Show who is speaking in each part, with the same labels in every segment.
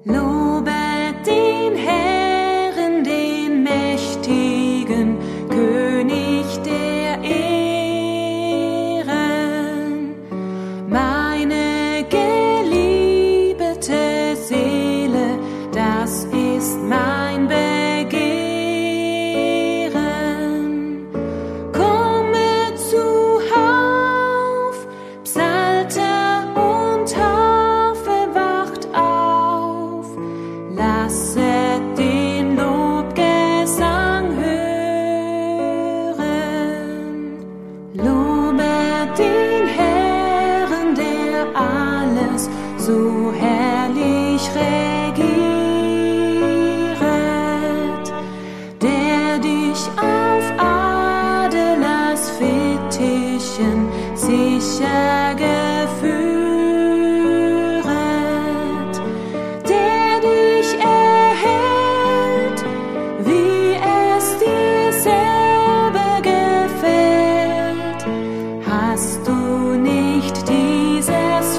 Speaker 1: Lobet den Herrn, den mächtigen König der Ehren. Meine geliebte Seele, das ist mein Begehren. Komme zuhauf, Psalter und Harfe, wacht auf, lasset den Lobgesang hören. Lobet den Herrn, der alles so herrlich regiert, der dich auf Adlers Fittichen sicher geführet, der dich erhält, wie es dir selber gefällt. Hast du nicht dieses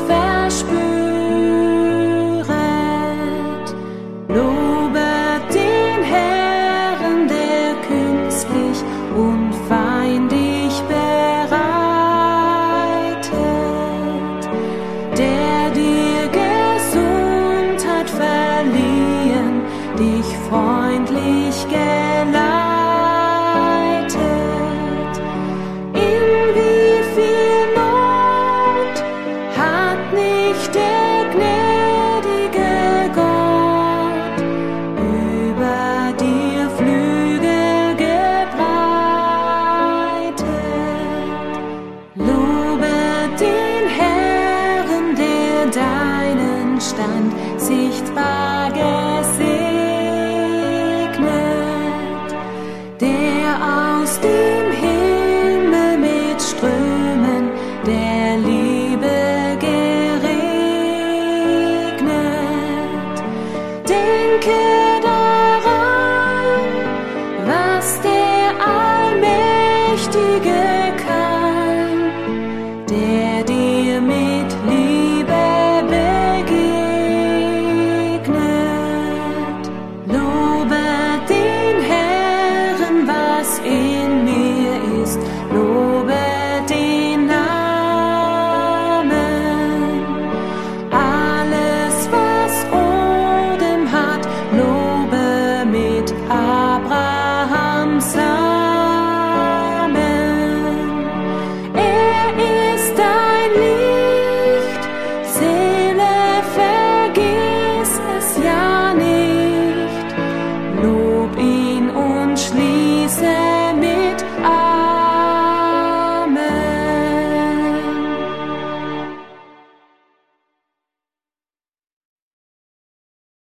Speaker 1: verspüret? Lobet den Herrn, der künstlich und fein dich bereitet, der dir Gesundheit verliehen, dich freundlich geleitet. In wie viel Not hat nicht der gnädige Gott über dir Flügel gebreitet. Lobet den Herrn, der deinen Stand sichtbar gesegnet, der aus dem Himmel mit Strömen der Liebe geregnet. Denke